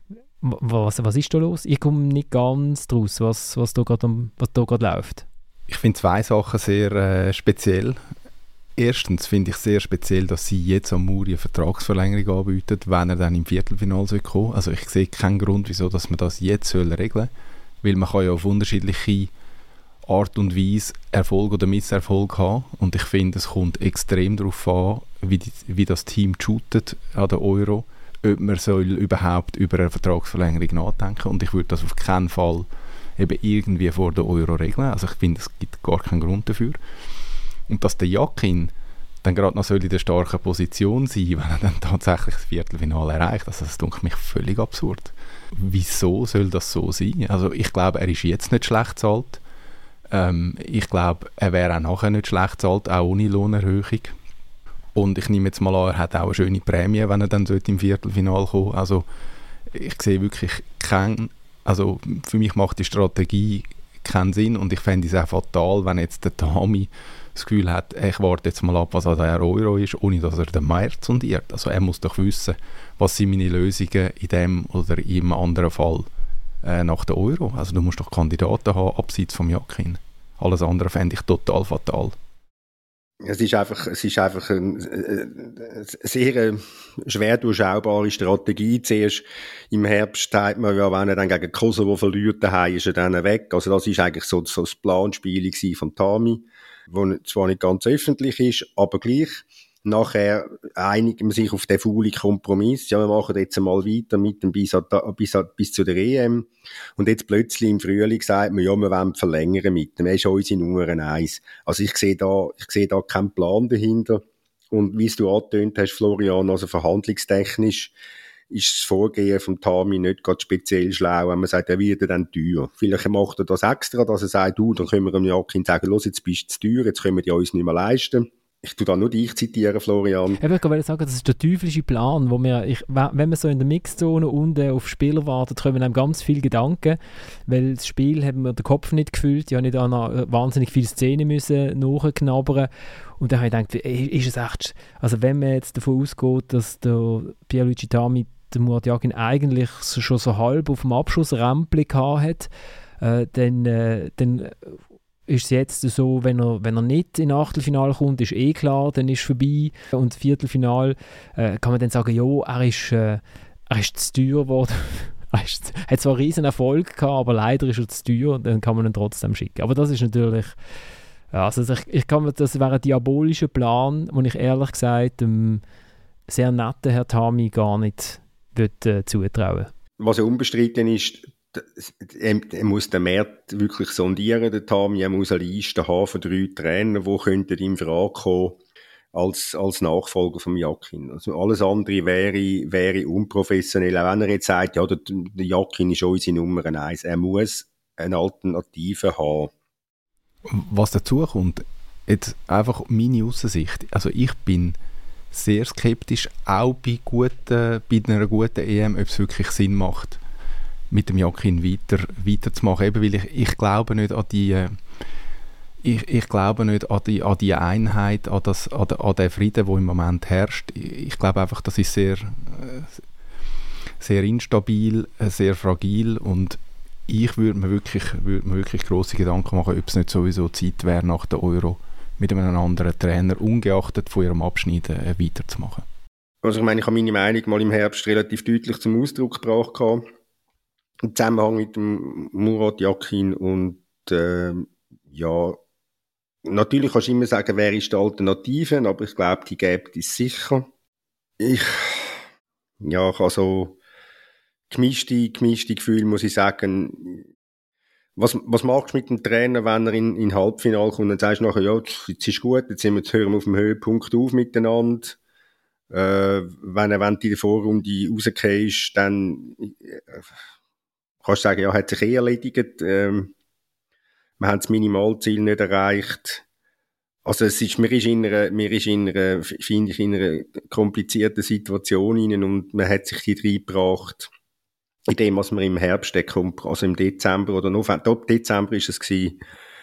Speaker 1: was ist da los? Ich komme nicht ganz draus, was da gerade läuft.
Speaker 2: Ich finde zwei Sachen sehr speziell. Erstens finde ich sehr speziell, dass sie jetzt am Muri eine Vertragsverlängerung anbieten, wenn er dann im Viertelfinale kommen soll. Also ich sehe keinen Grund, wieso dass man das jetzt regeln soll, weil man kann ja auf unterschiedliche Art und Weise Erfolg oder Misserfolg haben. Und ich finde, es kommt extrem darauf an, wie das Team shootet an der Euro, ob man soll überhaupt über eine Vertragsverlängerung nachdenken. Und ich würde das auf keinen Fall eben irgendwie vor der Euro regeln. Also ich finde, es gibt gar keinen Grund dafür. Und dass der Yakin dann gerade noch in der starken Position sein, wenn er dann tatsächlich das Viertelfinale erreicht, also das dunkelt mich völlig absurd. Wieso soll das so sein? Also ich glaube, er ist jetzt nicht schlecht bezahlt. Ich glaube, er wäre auch nachher nicht schlecht bezahlt, auch ohne Lohnerhöhung. Und ich nehme jetzt mal an, er hat auch eine schöne Prämie, wenn er dann im Viertelfinale kommt. Also ich sehe wirklich also für mich macht die Strategie keinen Sinn, und ich fände es auch fatal, wenn jetzt der Tami das Gefühl hat, ich warte jetzt mal ab, was an der Euro ist, ohne dass er den Markt sondiert. Also er muss doch wissen, was sind meine Lösungen in dem oder in einem anderen Fall nach der Euro. Also du musst doch Kandidaten haben, abseits vom Yakin. Alles andere fände ich total fatal.
Speaker 3: Es ist einfach eine sehr schwer durchschaubare Strategie. Zuerst im Herbst sagt man ja, wenn er dann gegen Kosovo verliert, daheim ist er dann weg. Also das ist eigentlich so das Planspiel von Tami, wo zwar nicht ganz öffentlich ist, aber gleich. Nachher einigen wir sich auf den faulen Kompromiss. Ja, wir machen jetzt einmal weiter mit dem bis zu der EM. Und jetzt plötzlich im Frühling sagt man, ja, wir wollen verlängern mit dem. Er ist unsere Nummer 1. Also ich sehe da keinen Plan dahinter. Und wie es du angetönt hast, Florian, also verhandlungstechnisch ist das Vorgehen vom Tami nicht gerade speziell schlau, wenn man sagt, er wird dann teuer. Vielleicht macht er das extra, dass er sagt, dann können wir dem Yakin sagen, los, jetzt bist du zu teuer, jetzt können wir die uns nicht mehr leisten. Ich tue da nur dich zitieren, Florian.
Speaker 1: Ich wollte sagen, das ist der teuflische Plan, wo wenn man so in der Mixzone unten auf Spieler wartet, kommen einem ganz viele Gedanken, weil das Spiel hat mir den Kopf nicht gefüllt, ich habe nicht an wahnsinnig viele Szenen müssen nachknabbern, und dann habe ich gedacht, ist es echt, also wenn man jetzt davon ausgeht, dass der Pierluigi Tami den Murat Yakin eigentlich schon so halb auf dem Abschussrempli gehabt hat, dann ist es jetzt so, wenn er nicht in Achtelfinale kommt, ist klar, dann ist es vorbei. Und Viertelfinale kann man dann sagen, ja, er ist zu teuer geworden. Er hat zwar einen riesen Erfolg gehabt, aber leider ist er zu teuer, und dann kann man ihn trotzdem schicken. Aber das ist natürlich, also das wäre ein diabolischer Plan, den ich ehrlich gesagt dem sehr netten Herrn Tami gar nicht zutrauen.
Speaker 3: Was ja unbestritten ist, er muss den Markt wirklich sondieren, der Tami. Er muss eine Liste haben von 3 Trainern, die könnten in Frage kommen. als Nachfolger von Jakin. Also alles andere wäre unprofessionell. Auch wenn er jetzt sagt, ja, der Jakin ist unsere Nummer 1. Er muss eine Alternative haben.
Speaker 2: Was dazu kommt, jetzt einfach meine Aussensicht. Also ich bin sehr skeptisch, auch bei einer guten EM, ob es wirklich Sinn macht, mit dem Jakin weiterzumachen. Eben weil ich glaube nicht an die ich glaube nicht an die Einheit, an den Frieden, der im Moment herrscht. Ich glaube einfach, das ist sehr, sehr instabil, sehr fragil und ich würde mir wirklich grosse Gedanken machen, ob es nicht sowieso Zeit wäre, nach der Euro mit einem anderen Trainer, ungeachtet von ihrem Abschneiden, weiterzumachen.
Speaker 3: Also ich meine, ich habe meine Meinung mal im Herbst relativ deutlich zum Ausdruck gebracht, im Zusammenhang mit dem Murat Yakin und ja, natürlich kannst du immer sagen, wer ist die Alternative, aber ich glaube, die gibt es sicher. Ich habe so gemischte Gefühle, muss ich sagen. Was machst du mit dem Trainer, wenn er in Halbfinale kommt und sagst nachher, ja, jetzt ist gut, jetzt hören wir auf dem Höhepunkt auf miteinander. Wenn du in der Vorrunde rausgehst, dann kannst du sagen, ja, hat sich erledigt. Wir haben das Minimalziel nicht erreicht. Also mir ist in einer, finde ich, in einer komplizierten Situation rein und man hat sich die reingebracht, in dem, was man im Herbst, also im Dezember oder November, Dezember ist es gewesen,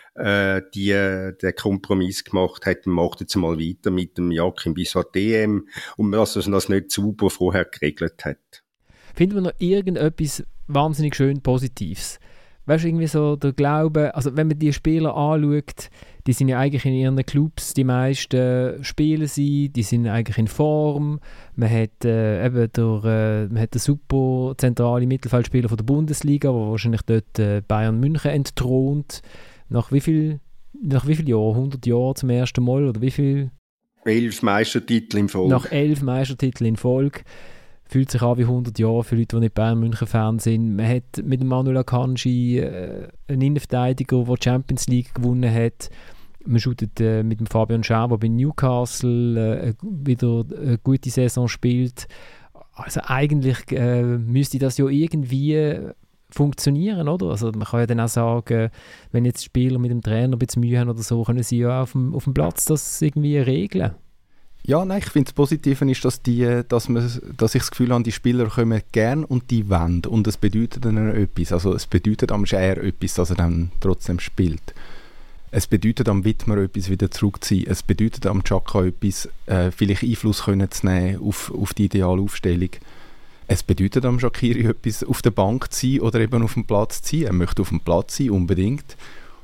Speaker 3: der Kompromiss gemacht hat, man macht jetzt mal weiter mit dem Jakin bis an DM und dass er das nicht super vorher geregelt hat.
Speaker 1: Finden wir noch irgendetwas wahnsinnig schön Positives? Weißt du, irgendwie so der Glaube, also wenn man die Spieler anschaut, die sind ja eigentlich in ihren Clubs, die meisten spielen sie, die sind eigentlich in Form. Man hat eben man hat den super zentralen Mittelfeldspieler von der Bundesliga, der wahrscheinlich dort Bayern München entthront. Nach wie viel Jahren? 100 Jahren zum ersten Mal? Oder wie viel?
Speaker 3: 11 Meistertitel in Folge.
Speaker 1: Nach 11 Meistertiteln in Folge. Fühlt sich an wie 100 Jahre für Leute, die nicht Bayern München-Fan sind. Man hat mit dem Manuel Akanji einen Innenverteidiger, der die Champions League gewonnen hat. Man shootet mit dem Fabian Schär, der bei Newcastle wieder eine gute Saison spielt. Also eigentlich müsste das ja irgendwie funktionieren, oder? Also man kann ja dann auch sagen, wenn jetzt Spieler mit dem Trainer ein bisschen Mühe haben oder so, können sie ja auf dem Platz das irgendwie regeln.
Speaker 2: Ja, nein, ich finde das Positive ist, dass ich das Gefühl habe, die Spieler kommen gern und die wollen. Und es bedeutet dann etwas. Also es bedeutet am Schär etwas, dass er dann trotzdem spielt. Es bedeutet am Widmer etwas, wieder zurückzuziehen. Es bedeutet am Xhaka etwas, vielleicht Einfluss können zu nehmen auf die ideale Aufstellung. Es bedeutet am Shaqiri etwas, auf der Bank zu sein oder eben auf dem Platz zu sein. Er möchte auf dem Platz sein, unbedingt.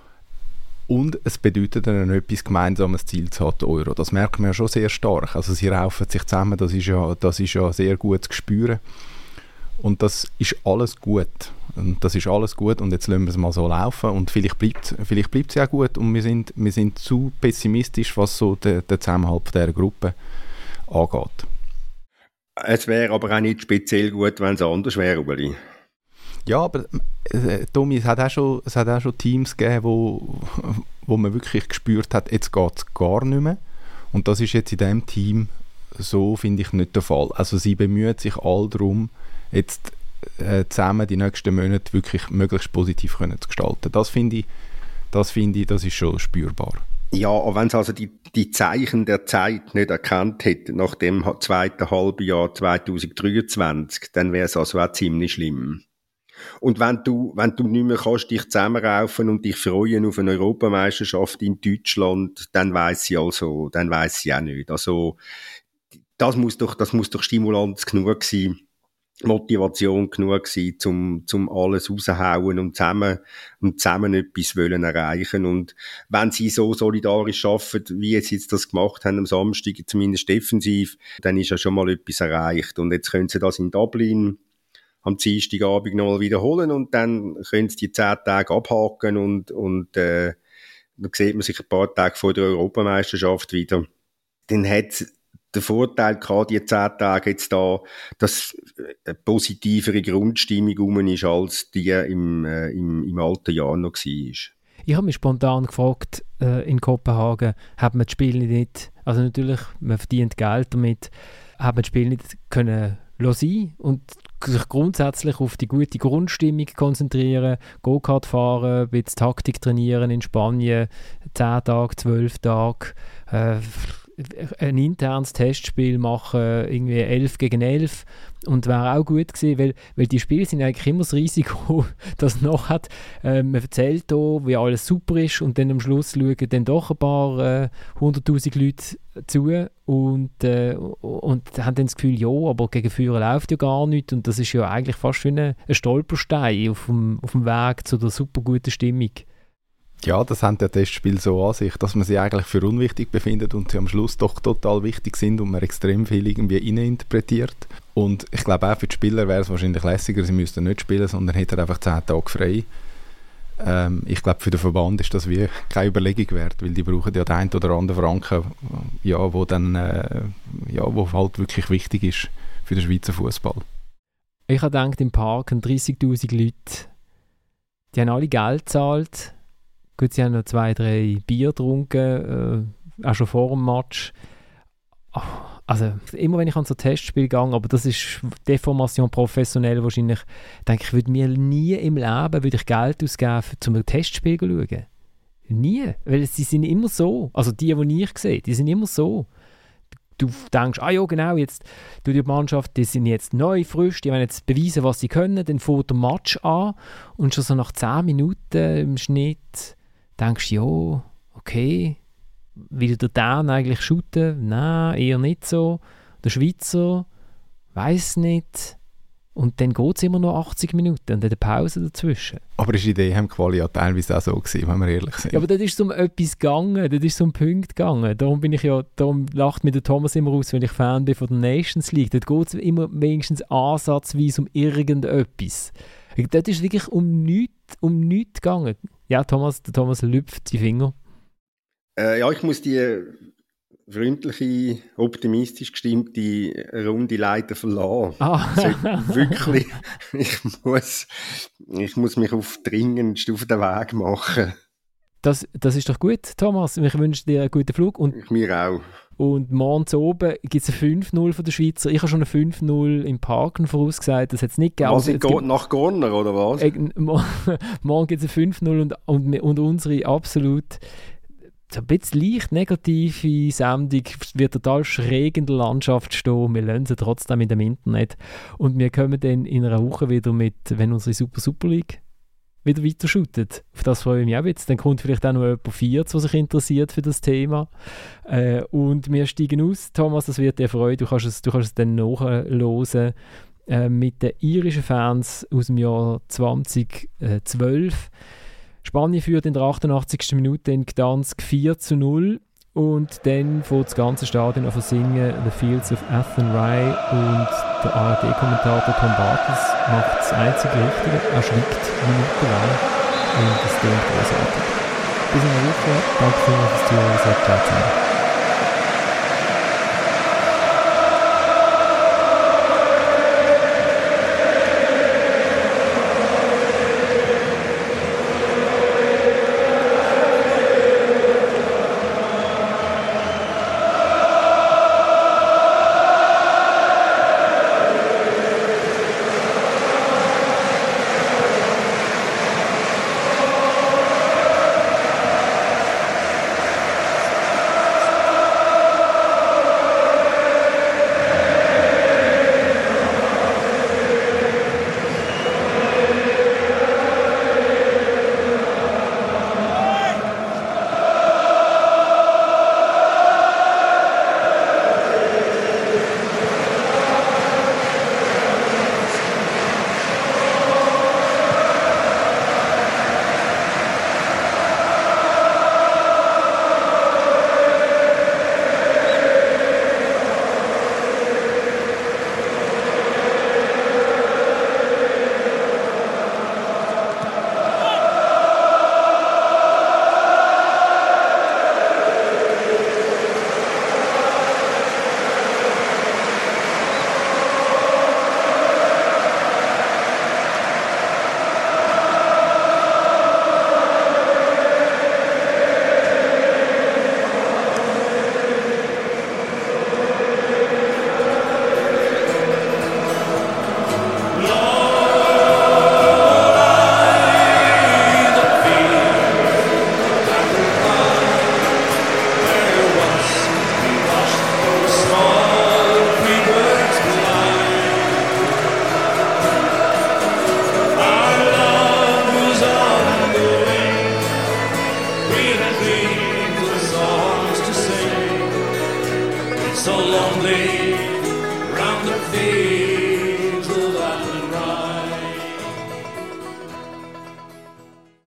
Speaker 2: Und es bedeutet dann etwas, gemeinsames Ziel zu haben, Euro. Das merkt man ja schon sehr stark. Also sie raufen sich zusammen, das ist ja sehr gut zu spüren. Und das ist alles gut. Und jetzt lassen wir es mal so laufen. Und vielleicht bleibt es ja gut. Und wir sind zu pessimistisch, was so den Zusammenhalt dieser Gruppe angeht.
Speaker 3: Es wäre aber auch nicht speziell gut, wenn es anders wäre, Uli.
Speaker 2: Ja, aber Tommy, es hat auch schon Teams gegeben, wo man wirklich gespürt hat, jetzt geht es gar nicht mehr. Und das ist jetzt in diesem Team so, finde ich, nicht der Fall. Also sie bemühen sich all darum, jetzt zusammen die nächsten Monate wirklich möglichst positiv zu gestalten. Das finde ich, das ist schon spürbar.
Speaker 3: Ja, aber wenn es also die Zeichen der Zeit nicht erkannt hätte, nach dem zweiten Halbjahr 2023, dann wäre es also auch ziemlich schlimm. Und wenn du nicht mehr kannst, dich zusammenraufen und dich freuen auf eine Europameisterschaft in Deutschland, dann weiss sie auch nicht. Also, das muss doch Stimulanz genug sein, Motivation genug sein, zum alles raushauen und zusammen etwas wollen erreichen. Und wenn sie so solidarisch arbeiten, wie sie jetzt das gemacht haben am Samstag, zumindest defensiv, dann ist ja schon mal etwas erreicht. Und jetzt können sie das in Dublin am Dienstagabend noch mal wiederholen und dann können sie die 10 Tage abhaken und dann sieht man sich ein paar Tage vor der Europameisterschaft wieder. Dann hat der Vorteil gehabt, die 10 Tage jetzt da, dass eine positivere Grundstimmung rum ist, als die im alten Jahr noch war.
Speaker 1: Ich habe mich spontan gefragt, in Kopenhagen, hat man das Spiel nicht Also natürlich, man verdient Geld damit, haben das Spiel nicht können sein und sich grundsätzlich auf die gute Grundstimmung konzentrieren, Go-Kart fahren, ein bisschen Taktik trainieren in Spanien, 10 Tage, 12 Tage, ein internes Testspiel machen, irgendwie 11 gegen 11 und wäre auch gut gewesen, weil die Spiele sind eigentlich immer das Risiko, dass nachher man erzählt hier, wie alles super ist und dann am Schluss schauen dann doch ein paar 100'000 Leute zu und haben dann das Gefühl, ja, aber gegen Führer läuft ja gar nichts und das ist ja eigentlich fast wie ein Stolperstein auf dem Weg zu der super guten Stimmung.
Speaker 2: Ja, das haben die Testspiele so an sich, dass man sie eigentlich für unwichtig befindet und sie am Schluss doch total wichtig sind und man extrem viel irgendwie reininterpretiert. Und ich glaube auch für die Spieler wäre es wahrscheinlich lässiger, sie müssten nicht spielen, sondern hätten einfach 10 Tage frei. Ich glaube, für den Verband ist das wie keine Überlegung wert, weil die brauchen ja den einen oder anderen Franken, ja, wo dann wo halt wirklich wichtig ist für den Schweizer Fußball.
Speaker 1: Ich habe gedacht, im Park haben 30'000 Leute, die haben alle Geld gezahlt. Gut, sie haben noch 2-3 Bier getrunken, auch schon vor dem Match. Also immer wenn ich an so ein Testspiel gehe, aber das ist Deformation professionell wahrscheinlich, denke ich, würde mir nie im Leben Geld ausgeben, um ein Testspiel zu schauen. Nie, weil sie sind immer so, also die ich sehe, die sind immer so. Du denkst, ja genau, jetzt tut die Mannschaft, die sind jetzt neu, frisch, die wollen jetzt beweisen, was sie können, dann fängt der Match an und schon so nach 10 Minuten im Schnitt denkst du, ja, okay, will der Dan eigentlich shooten? Nein, eher nicht so. Der Schweizer, weiss nicht. Und dann geht es immer noch 80 Minuten und dann eine Pause dazwischen.
Speaker 2: Aber ist die EM-Quali ja teilweise auch so gewesen, wenn wir ehrlich sind.
Speaker 1: Ja, aber das ist um etwas gegangen, das ist um Punkt gegangen. Darum lacht mir der Thomas immer aus, wenn ich Fan bin von der Nations League. Dort geht es immer wenigstens ansatzweise um irgendetwas. Dort ist wirklich um nichts gegangen. Ja, der Thomas lüpft die Finger.
Speaker 3: Ich muss die freundliche, optimistisch gestimmte Runde leider verlassen. Wirklich, ich muss mich dringendst auf den Weg machen.
Speaker 1: Das ist doch gut, Thomas. Ich wünsche dir einen guten Flug. Und
Speaker 3: ich mir auch.
Speaker 1: Und morgen zu oben gibt es ein 5-0 von der Schweizer. Ich habe schon ein 5-0 im Parken vorausgesagt. Das hat es nicht gegeben.
Speaker 3: Was, nach Corner, oder was?
Speaker 1: Morgen gibt es ein 5-0 und unsere absolut ein bisschen leicht negative Sendung wird total schräg in der Landschaft stehen. Wir lassen sie trotzdem in dem Internet. Und wir kommen dann in einer Woche wieder mit, wenn unsere Super League wieder weiter shootet. Auf das freue ich mich auch jetzt. Dann kommt vielleicht auch noch jemand 40, der sich interessiert für das Thema. Und wir steigen aus. Thomas, das wird dir freuen. Du kannst es dann nachhören mit den irischen Fans aus dem Jahr 2012. Spanien führt in der 88. Minute in Gdansk 4-0. Und dann fängt das ganze Stadion an zu singen «The Fields of Athenry» und der ARD-Kommentator Tom Bartels macht das einzige Richtige. Er schweigt minutenlang und das klingt großartig. Bis in der Woche. Danke fürs Zuhören. Ciao zusammen.
Speaker 7: dreams and songs to sing. It's so lonely round the field.